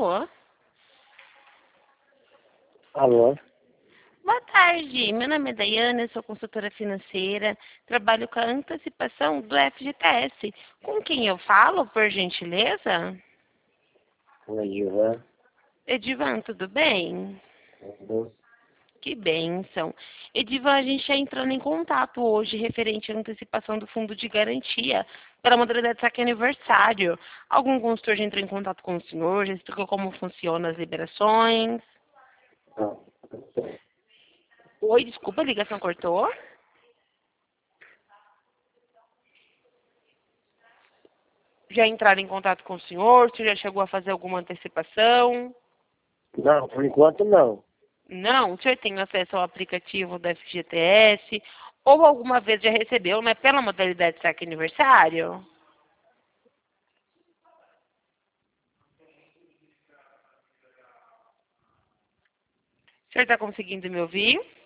Alô? Alô? Boa tarde, meu nome é Daiane, eu sou consultora financeira, trabalho com a antecipação do FGTS. Com quem eu falo, por gentileza? Oi, Ivan. Edivan, tudo bem? Tudo? Que bênção. Edivan, a gente está entrando em contato hoje referente à antecipação do fundo de garantia para a modalidade de saque aniversário. Algum consultor já entrou em contato com o senhor, já explicou como funcionam as liberações? Não. Oi, desculpa, a ligação cortou? Já entraram em contato com o senhor? O senhor já chegou a fazer alguma antecipação? Não, por enquanto não. Não? O senhor tem acesso ao aplicativo da FGTS? Ou alguma vez já recebeu, né, pela modalidade de saque aniversário? O senhor está conseguindo me ouvir?